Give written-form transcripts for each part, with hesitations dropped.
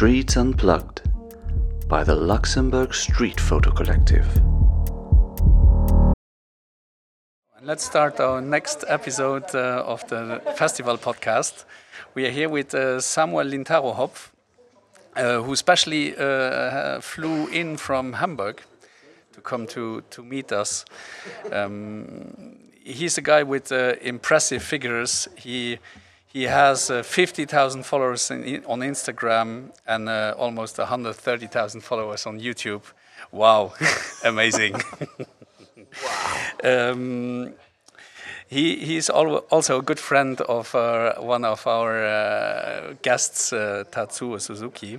Streets Unplugged by the Luxembourg Street Photo Collective. Let's start our next episode of the festival podcast. We are here with Samuel Lintaro-Hopf, who specially flew in from Hamburg to come to meet us. He's a guy with impressive figures. He has 50,000 followers on Instagram and almost 130,000 followers on YouTube. Wow, amazing. Wow. He's also a good friend of one of our guests, Tatsuo Suzuki.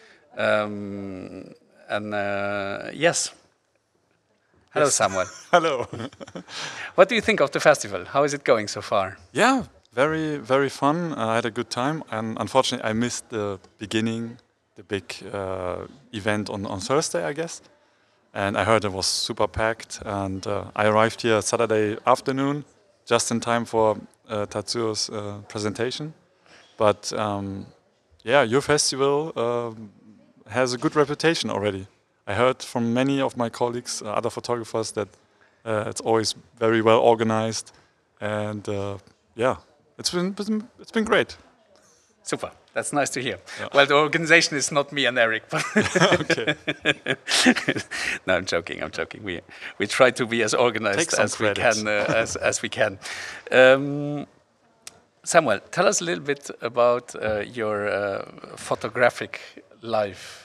Yes. Hello, yes. Samuel. Hello. What do you think of the festival? How is it going so far? Yeah, very, very fun. I had a good time, and unfortunately, I missed the beginning, the big event on Thursday, I guess. And I heard it was super packed, and I arrived here Saturday afternoon, just in time for Tatsuo's presentation. But yeah, your festival has a good reputation already. I heard from many of my colleagues, other photographers, that it's always very well organized, and yeah, it's been great. Super. That's nice to hear. Yeah. Well, the organization is not me and Eric, but okay. No, I'm joking. We try to be as organized as we can. As we can. Samuel, tell us a little bit about your photographic life.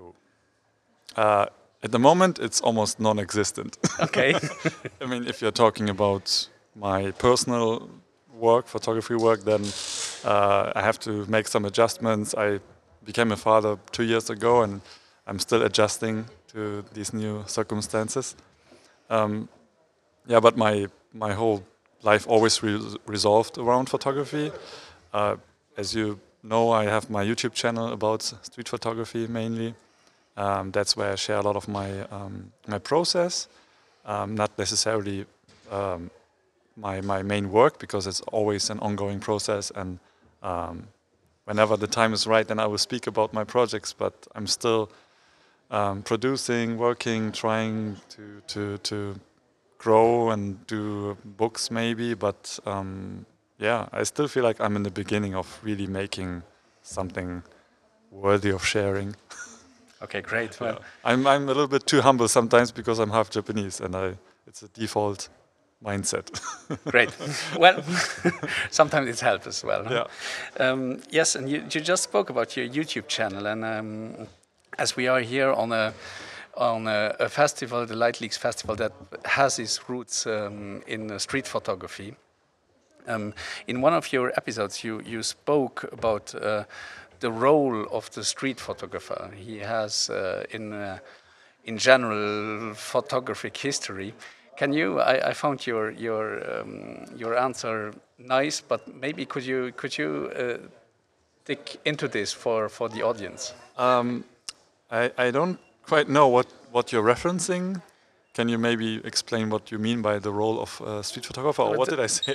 At the moment, it's almost non-existent. Okay. I mean, if you're talking about my personal work, photography work, then I have to make some adjustments. I became a father 2 years ago, and I'm still adjusting to these new circumstances. Yeah, but my whole life always resolved around photography. As you know, I have my YouTube channel about street photography mainly. That's where I share a lot of my process, not necessarily my main work, because it's always an ongoing process, and whenever the time is right, then I will speak about my projects. But I'm still producing, working, trying to grow and do books maybe. But yeah, I still feel like I'm in the beginning of really making something worthy of sharing. Okay, great. Well, yeah. I'm a little bit too humble sometimes because I'm half Japanese, and it's a default mindset. Great. Well, sometimes it helps as well. Huh? Yeah. Yes, and you just spoke about your YouTube channel, and as we are here on a festival, the Light Leaks Festival, that has its roots in street photography. In one of your episodes, you spoke about the role of the street photographer. He has in general photographic history. Can you? I found your answer nice, but maybe could you dig into this for the audience? I don't quite know what you're referencing. Can you maybe explain what you mean by the role of a street photographer, or what did I say?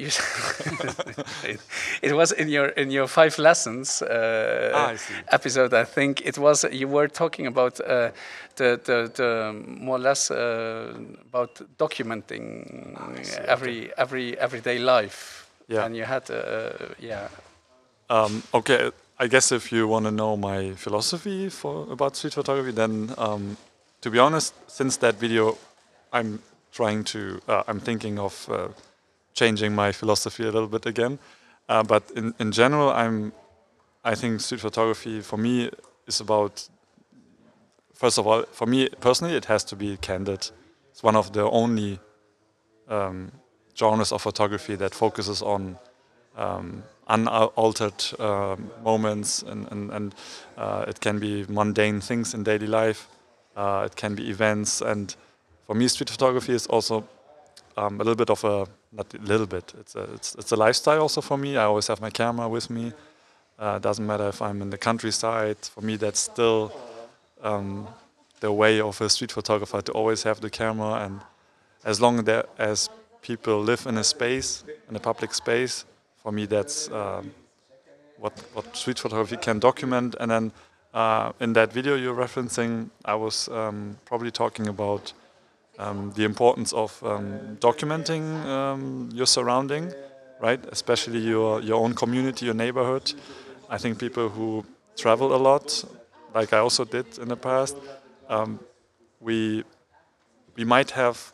It was in your 5 lessons episode. I think it was. You were talking about the more or less about documenting everyday life. Yeah. And you had yeah. Okay, I guess if you want to know my philosophy about street photography, then. To be honest, since that video, I'm thinking of changing my philosophy a little bit again. But in general, I think street photography for me is about, first of all, for me personally, it has to be candid. It's one of the only genres of photography that focuses on unaltered moments, and it can be mundane things in daily life. It can be events, and for me, street photography is also a little bit of not a little bit. It's a lifestyle also for me. I always have my camera with me. Doesn't matter if I'm in the countryside. For me, that's still the way of a street photographer, to always have the camera. And as long as people live in a space, in a public space, for me, that's what street photography can document. And then in that video you're referencing, I was probably talking about the importance of documenting your surrounding, right? Especially your own community, your neighborhood. I think people who travel a lot, like I also did in the past, we might have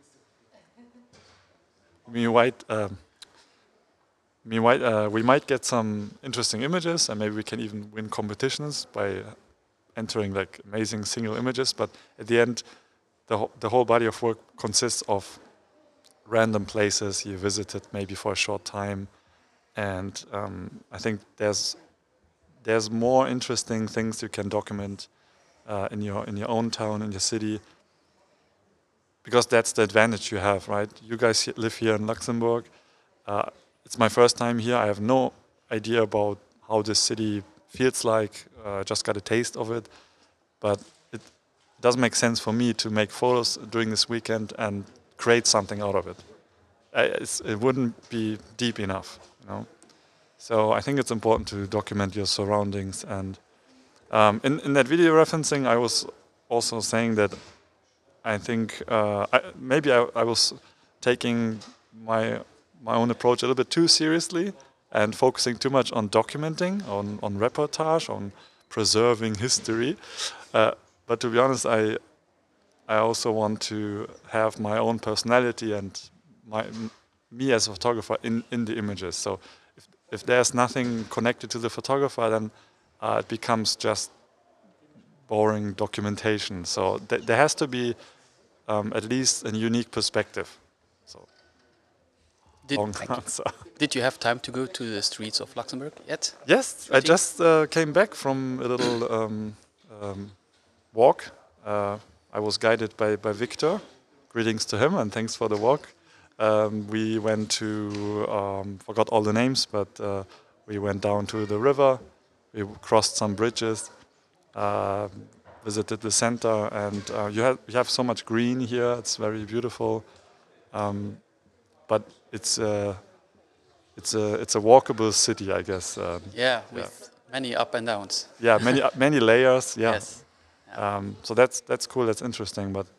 we might get some interesting images, and maybe we can even win competitions by entering like amazing single images. But at the end, the whole body of work consists of random places you visited maybe for a short time, and I think there's more interesting things you can document in your own town, in your city, because that's the advantage you have, right? You guys live here in Luxembourg. It's my first time here. I have no idea about how this city feels like. I just got a taste of it, but it doesn't make sense for me to make photos during this weekend and create something out of it. It wouldn't be deep enough, you know. So I think it's important to document your surroundings. And in that video referencing, I was also saying that I think maybe I was taking my own approach a little bit too seriously and focusing too much on documenting, on reportage, on preserving history. But to be honest, I also want to have my own personality and me as a photographer in the images. So if there's nothing connected to the photographer, then it becomes just boring documentation. So there has to be at least a unique perspective. So long answer. Did you have time to go to the streets of Luxembourg yet? Yes, I just came back from a little walk. I was guided by Victor. Greetings to him and thanks for the walk. We went to, forgot all the names, but we went down to the river. We crossed some bridges, visited the center, and you have so much green here. It's very beautiful, but it's a walkable city, I guess. With many up and downs. Yeah, many layers. Yeah. Yes. Yeah. So that's cool. That's interesting. But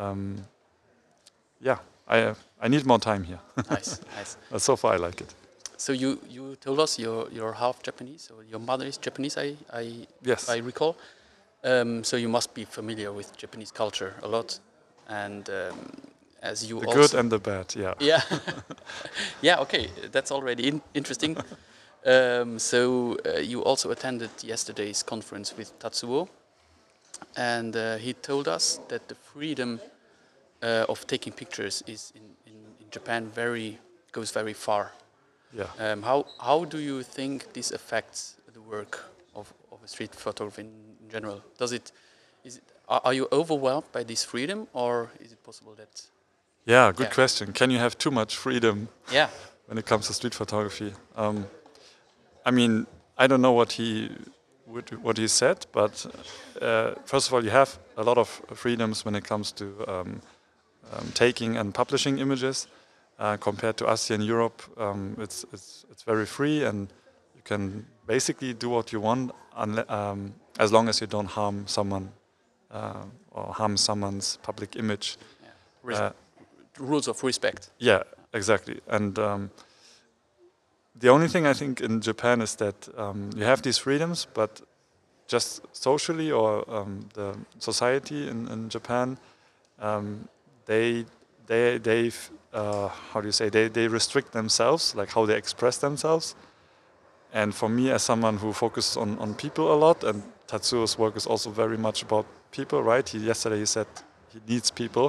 yeah, I need more time here. Nice, nice. But so far, I like it. So you told us you're half Japanese, or your mother is Japanese. Yes. I recall. So you must be familiar with Japanese culture a lot, and as you the also good and the bad. Yeah. Yeah. Yeah. Okay, that's already interesting. So you also attended yesterday's conference with Tatsuo, and he told us that the freedom of taking pictures is in Japan goes very far. Yeah. How do you think this affects the work of a street photographer in general? Are you overwhelmed by this freedom, or is it possible that? Yeah, good question. Can you have too much freedom? Yeah. When it comes to street photography, I mean, I don't know what he said, but first of all, you have a lot of freedoms when it comes to taking and publishing images. Compared to us here in Europe, it's very free, and you can basically do what you want as long as you don't harm someone or harm someone's public image. Yeah. Rules of respect. Yeah, exactly. And the only thing I think in Japan is that you have these freedoms, but just socially or the society in Japan, they how do you say, they restrict themselves, like how they express themselves. And for me, as someone who focuses on people a lot, and Tatsuo's work is also very much about people, right? Yesterday he said he needs people.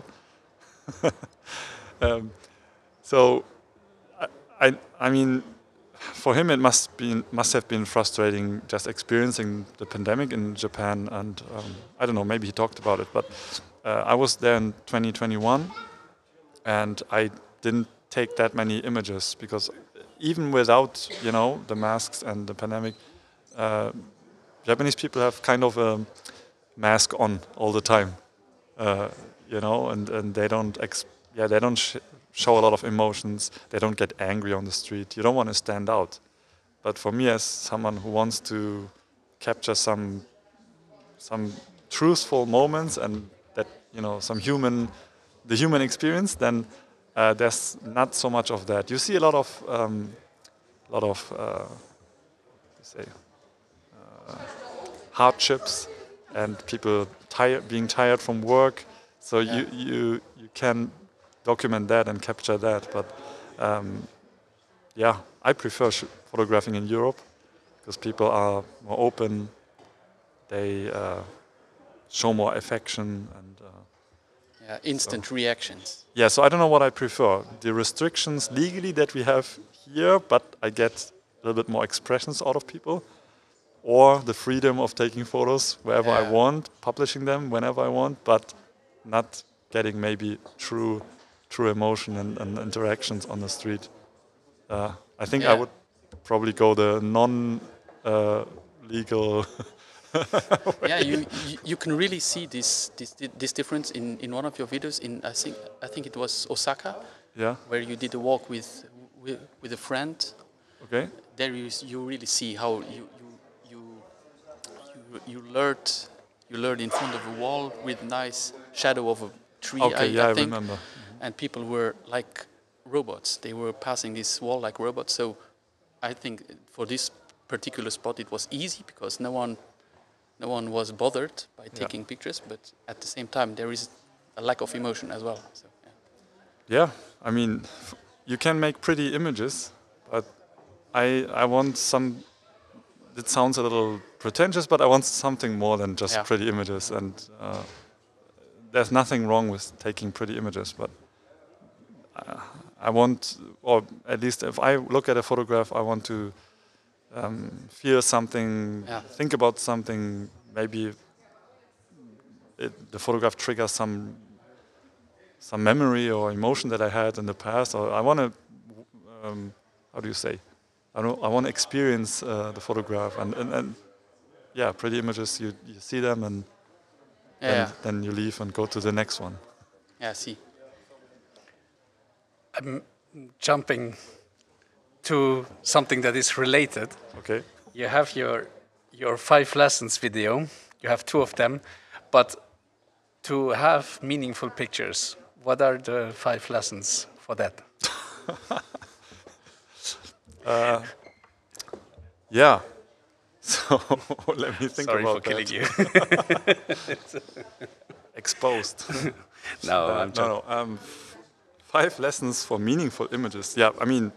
So I mean, for him it must have been frustrating just experiencing the pandemic in Japan. And I don't know, maybe he talked about it, but I was there in 2021, and I didn't take that many images because even without the masks and the pandemic, Japanese people have kind of a mask on all the time, and they don't show a lot of emotions. They don't get angry on the street. You don't want to stand out. But for me, as someone who wants to capture some some truthful moments and that some the human experience, then there's not so much of that. You see a lot of hardships and people being tired from work. So you can document that and capture that. But I prefer photographing in Europe because people are more open. They show more affection and instant reactions. yeah. So I don't know what I prefer: the restrictions legally that we have here, but I get a little bit more expressions out of people, or the freedom of taking photos wherever I want, publishing them whenever I want, but not getting maybe true emotion and interactions on the street. I think I would probably go the non-legal. Yeah, you can really see this difference in one of your videos. I think it was Osaka. Yeah. Where you did a walk with a friend. Okay. There you really see how you lured in front of a wall with nice shadow of a tree. Okay. I think. remember. Mm-hmm. And people were like robots. They were passing this wall like robots. So I think for this particular spot it was easy because no one was bothered by taking pictures, but at the same time there is a lack of emotion as well. So, yeah, I mean, you can make pretty images, but I want some. It sounds a little pretentious, but I want something more than just pretty images. And there's nothing wrong with taking pretty images, but I want, or at least if I look at a photograph, I want to feel something, think about something. Maybe the photograph triggers some memory or emotion that I had in the past, or I want to, how do you say? I want to experience the photograph, and yeah, pretty images. You see them, and then you leave and go to the next one. Yeah, see. I'm jumping to something that is related. Okay. You have your 5 lessons video. You have 2 of them, but to have meaningful pictures, what are the 5 lessons for that? Yeah. So let me think Sorry about for killing that. you. Exposed. No, I'm joking. No. 5 lessons for meaningful images. Yeah, I mean,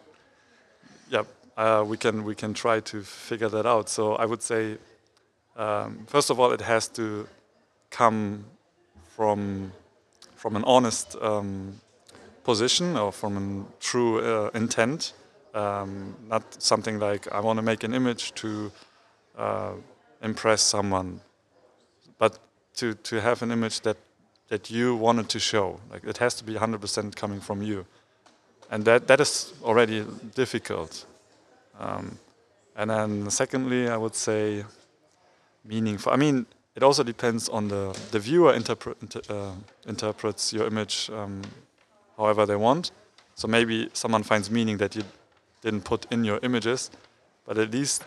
we can try to figure that out. So I would say, first of all, it has to come from an honest position or from a true intent. Not something like I want to make an image to impress someone, but to have an image that you wanted to show. Like it has to be 100% coming from you, and that is already difficult. And then secondly, I would say meaningful. I mean, it also depends on the viewer interprets your image however they want. So maybe someone finds meaning that you didn't put in your images, but at least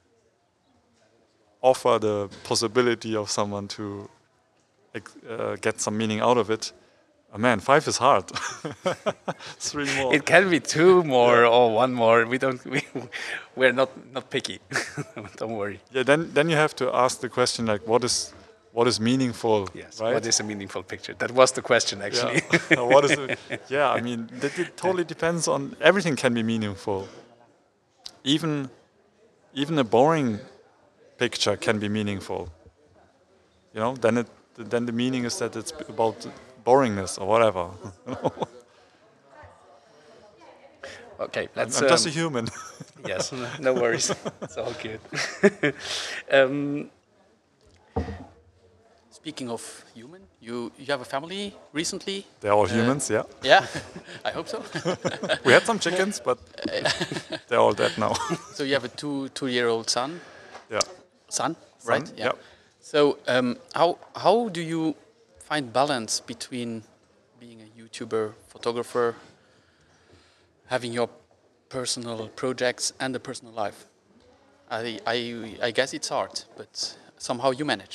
offer the possibility of someone to get some meaning out of it. Oh man, 5 is hard. 3 more. It can be 2 more or 1 more. We're not picky. Don't worry. Yeah, then you have to ask the question like, what is meaningful? Yes. Right? What is a meaningful picture? That was the question actually. Yeah. What is it? Yeah, I mean, it totally depends on. Everything can be meaningful. Even a boring picture can be meaningful. You know, then the meaning is that it's about boringness or whatever. Okay, let's. I'm just a human. Yes, no worries. It's all good. Speaking of human, you have a family recently? They're all humans, yeah. Yeah, I hope so. We had some chickens, but they're all dead now. So you have a 2-year-old son? Yeah. Son, right? Son, yeah. So how do you find balance between being a YouTuber, photographer, having your personal projects and a personal life? I guess it's hard, but somehow you manage.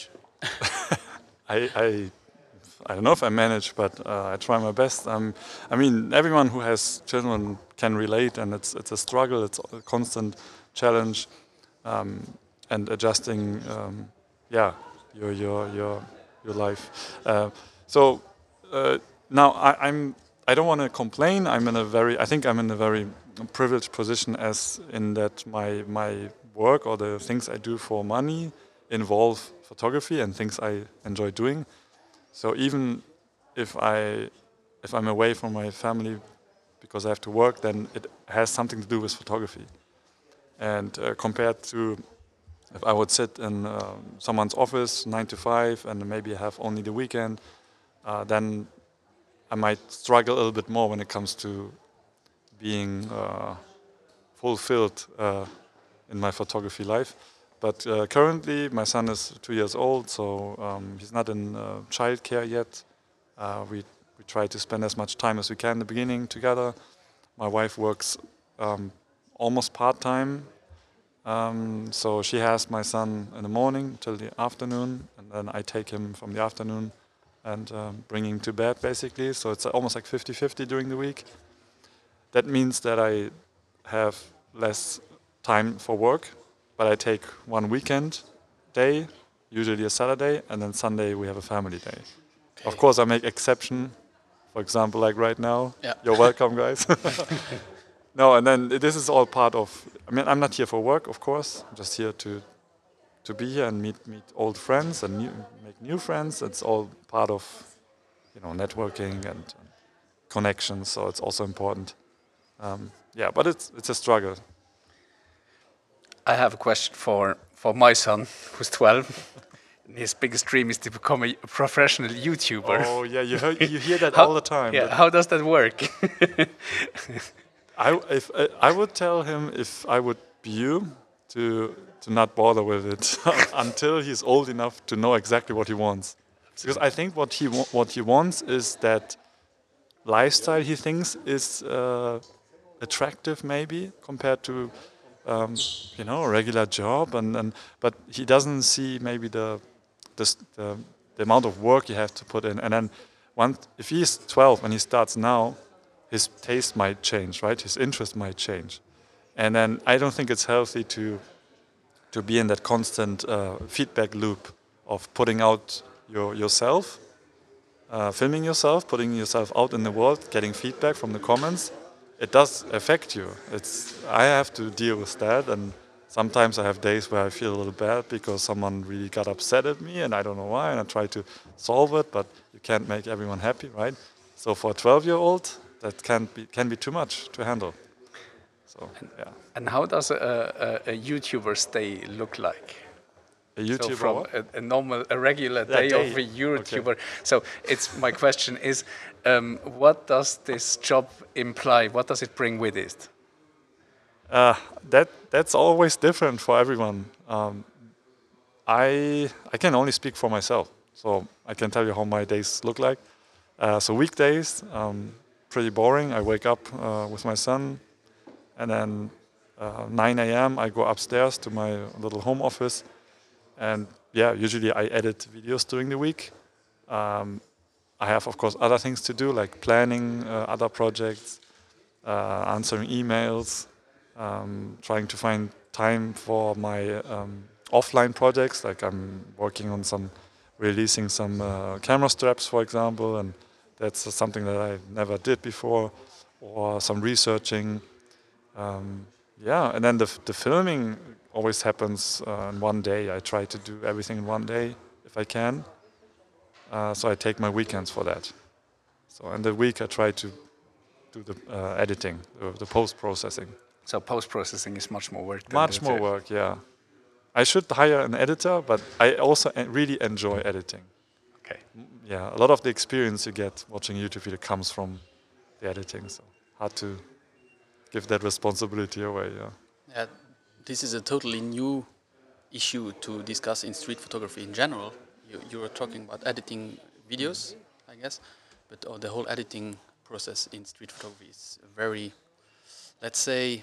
I don't know if I manage, but I try my best. I mean, everyone who has children can relate, and it's a struggle. It's a constant challenge, and adjusting, yeah, your life. So now I don't want to complain. I think I'm in a very privileged position, as in that my work or the things I do for money involve photography and things I enjoy doing. So even if I'm away from my family because I have to work, then it has something to do with photography. And compared to if I would sit in someone's office 9 to 5 and maybe have only the weekend, then I might struggle a little bit more when it comes to being fulfilled in my photography life. But currently, my son is 2 years old, so he's not in childcare yet. We try to spend as much time as we can in the beginning together. My wife works almost part-time, so she has my son in the morning till the afternoon, and then I take him from the afternoon and bring him to bed, basically. So it's almost like 50-50 during the week. That means that I have less time for work, but I take one weekend day, usually a Saturday, and then Sunday we have a family day. Okay. Of course, I make exception. For example, like right now. Yeah. You're welcome, guys. No, and then this is all part of. I mean, I'm not here for work, of course. I'm just here to be here and meet old friends and make new friends. It's all part of, networking and connections. So it's also important. Yeah, but it's a struggle. I have a question for my son, who's 12. And his biggest dream is to become a professional YouTuber. Oh yeah, you hear that all the time. Yeah, how does that work? I would tell him, if I would be you, to not bother with it until he's old enough to know exactly what he wants. Because I think what he wants is that lifestyle he thinks is attractive, maybe compared to a regular job, but he doesn't see maybe the amount of work you have to put in. And then if he's 12 and he starts now, his taste might change, right? His interest might change. And then I don't think it's healthy to be in that constant feedback loop of putting out yourself, filming yourself, putting yourself out in the world, getting feedback from the comments. It does affect you. I have to deal with that, and sometimes I have days where I feel a little bad because someone really got upset at me and I don't know why, and I try to solve it, but you can't make everyone happy, right? So for a 12-year-old, that can be too much to handle. So yeah. And how does a YouTuber's day look like? A YouTuber, so from a regular day of a YouTuber. Okay. So my question is, what does this job imply? What does it bring with it? That's always different for everyone. I can only speak for myself, so I can tell you how my days look like. So weekdays, pretty boring. I wake up with my son, and then 9 a.m. I go upstairs to my little home office, and yeah, usually I edit videos during the week. I have, of course, other things to do, like planning other projects, answering emails, trying to find time for my offline projects, like I'm working on releasing some camera straps, for example, and that's something that I never did before, or some researching. Yeah, and then the filming always happens in one day. I try to do everything in one day if I can. So I take my weekends for that. So in the week I try to do the editing, the post-processing. So post-processing is much more work. Much more work, yeah. I should hire an editor, but I also really enjoy editing. Okay. Yeah, a lot of the experience you get watching YouTube video comes from the editing, so hard to give that responsibility away, yeah. Yeah, this is a totally new issue to discuss in street photography in general. You were talking about editing videos, I guess, but the whole editing process in street photography is a very, let's say,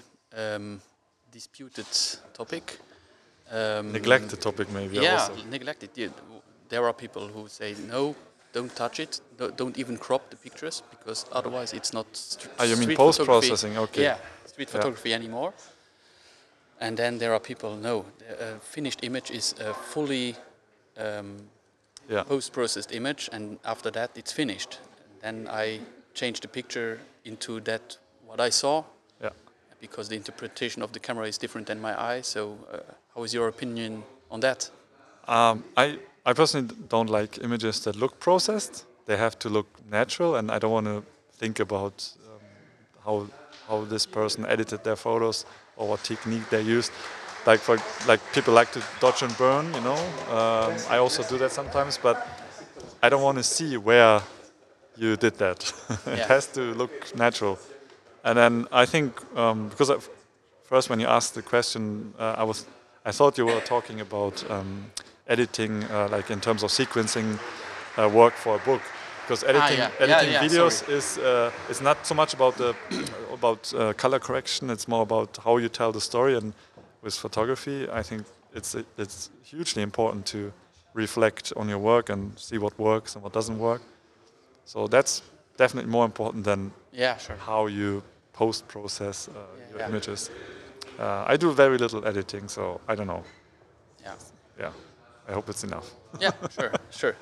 disputed topic. Neglected topic, maybe. Yeah, also. neglected. Yeah. there are people who say no, don't touch it, don't even crop the pictures because otherwise it's not You mean street post-processing? Okay. Yeah, street photography anymore. And then there are people, no, the finished image is a fully post-processed image, and after that it's finished. And then I change the picture into that what I saw, because the interpretation of the camera is different than my eye. So how is your opinion on that? I personally don't like images that look processed. They have to look natural, and I don't want to think about how this person edited their photos or what technique they used. Like people like to dodge and burn, you know. I also do that sometimes, but I don't want to see where you did that. It has to look natural. And then I think because first when you asked the question, I thought you were talking about editing, like in terms of sequencing work for a book. Because editing videos is not so much about the color correction. It's more about how you tell the story. And with photography, I think it's hugely important to reflect on your work and see what works and what doesn't work. So that's definitely more important than how you post-process your images. I do very little editing, so I don't know. Yeah, I hope it's enough. Yeah, sure.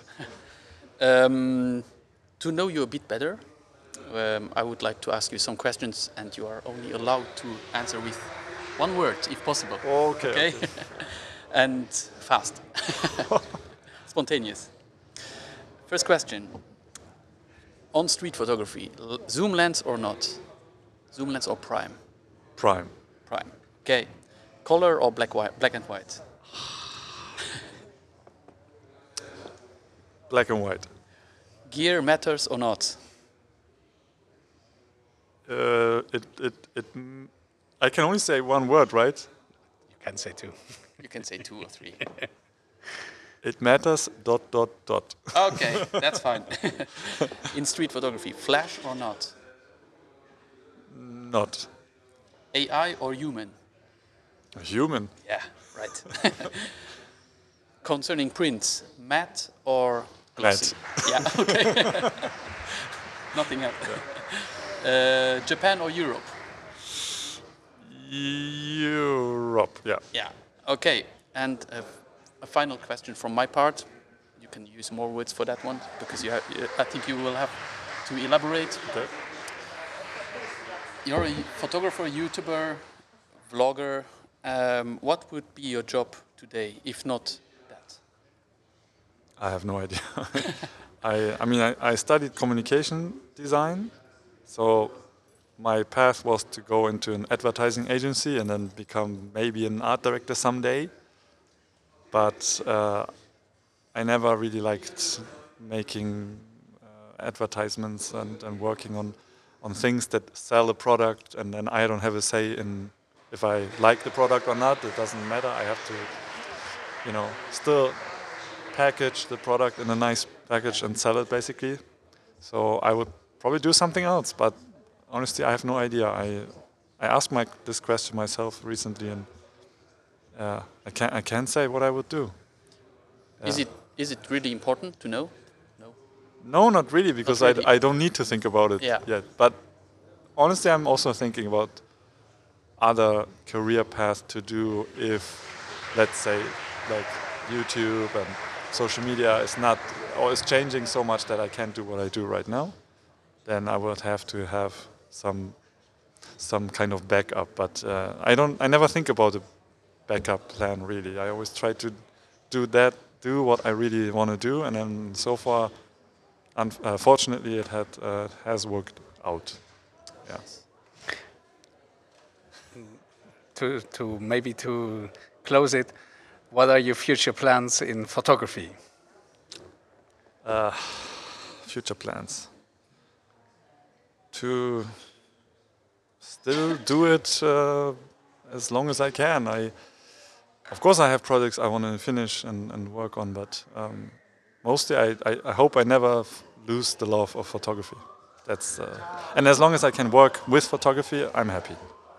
To know you a bit better, I would like to ask you some questions, and you are only allowed to answer with one word, if possible. Okay. And fast. Spontaneous. First question. On street photography, zoom lens or not? Zoom lens or prime? Prime. Prime. Okay. Color or black and white? Black and white. Gear matters or not? I can only say one word, right? You can say two. You can say 2 or 3. It matters ... Okay, that's fine. In street photography, flash or not? Not. AI or human? Human. Yeah, right. Concerning prints, matte or glossy? Matte. Yeah, okay. Nothing else. Japan or Europe? Europe, yeah. Yeah, okay. And a final question from my part. You can use more words for that one because I think you will have to elaborate. Okay. You're a photographer, YouTuber, vlogger. What would be your job today, if not that? I have no idea. I studied communication design, so my path was to go into an advertising agency and then become maybe an art director someday. But I never really liked making advertisements and working on things that sell a product, and then I don't have a say in if I like the product or not. It doesn't matter. I have to, still package the product in a nice package and sell it, basically. So I would probably do something else, but honestly, I have no idea. I asked this question myself recently, and I can't say what I would do. Is it really important to know? No, not really, because Not really. I don't need to think about it yet. But honestly, I'm also thinking about other career paths to do if, let's say, like YouTube and social media is not, or is changing so much that I can't do what I do right now. Then I would have to have some kind of backup. But I never think about a backup plan, really. I always try to do what I really want to do, and then so far, fortunately, it has worked out. Yeah. To close it, what are your future plans in photography? Future plans. To still do it as long as I can. Of course, I have projects I want to finish and work on, but mostly I hope I never lose the love of photography. That's and as long as I can work with photography, I'm happy.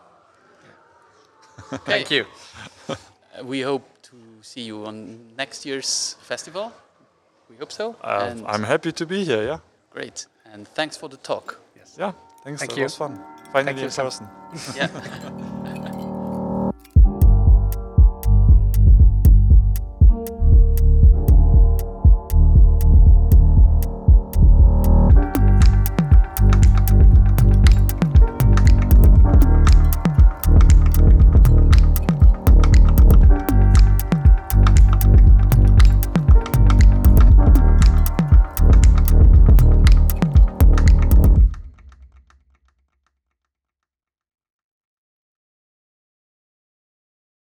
Thank you. We hope to see you on next year's festival. We hope so. And I'm happy to be here. Yeah. great. And thanks for the talk. Yeah. Thanks. Thank It you. was fun. Finally you, in Sam. person. Yeah.